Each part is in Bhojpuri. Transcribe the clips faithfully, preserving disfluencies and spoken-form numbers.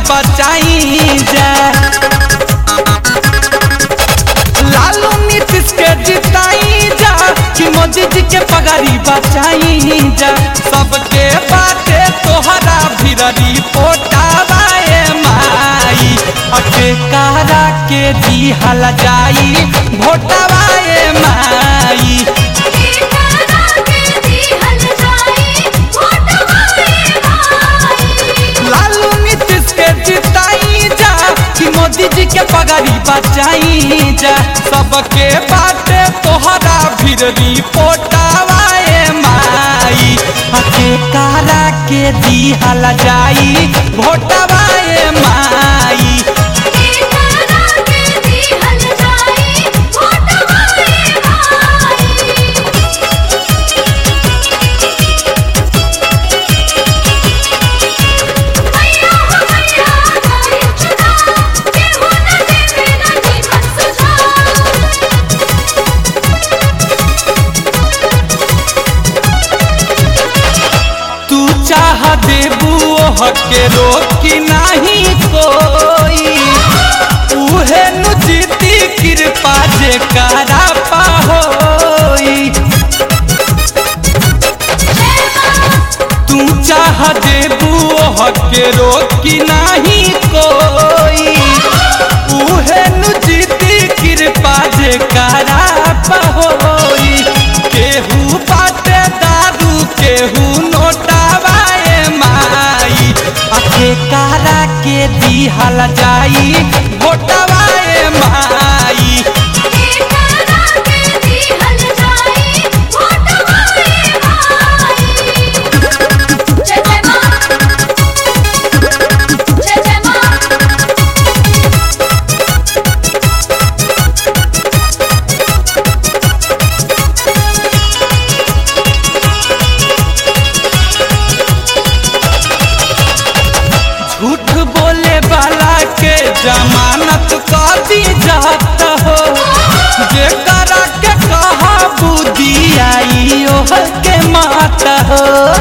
बचाई जा। लालू नीतीश के जिताई जा कि मोदी जी के पगारी बचाई जा। सबके बाटे तोहरा भिररी पोटावाए माई अके कारा के दी हल जाई भोटावाए माई। लालू नीतीश के जिताई जा कि मोदी जी के पगारी बचाई जा। सबके बाटे तोहरा भिररी पोटावाए माई अके कारा के दी हल जाई भोटावाए माई। चाह देबू हके रोकी नहीं कोई उहे नु जीती कृपा जे करा पाहोई। तू चाह देबू हके रोकी नहीं कोई उहे नु जीती कृपा जे करा पाहोई। केहू बाटे दारू केहू नोटावाए माई अके कारा के दी हल जाई भोटावाए माई। झूठ बोले वाला के जमानत कर दी जात हो। जे करा के कहा बुद्धि आई ओह के मात हो।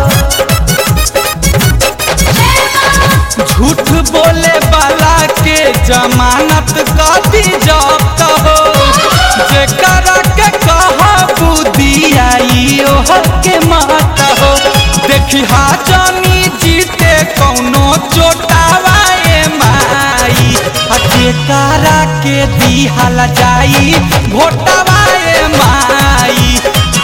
झूठ बोले वाला के जमानत कर दी जात हो। जे करा के कहा बुद्धि आई ओह के मात हो। देखी हा जानी जीते कौनो चोटावाए माई अके कारा के दी हल जाई भोटावाए माई।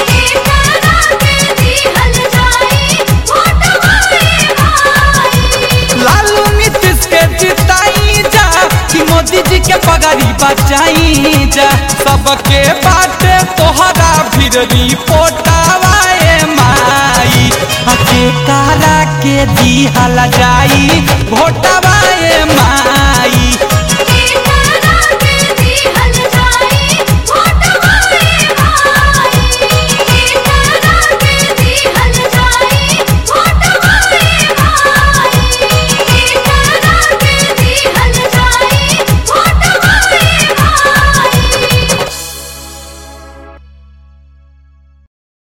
लालू नीतीश के जिताई जा कि मोदी जी के पगारी बचाई जा। सबके बाटे तोहरा भिररी पोटावाए माई अके कारा के दी हल जाई भोटावाए माई।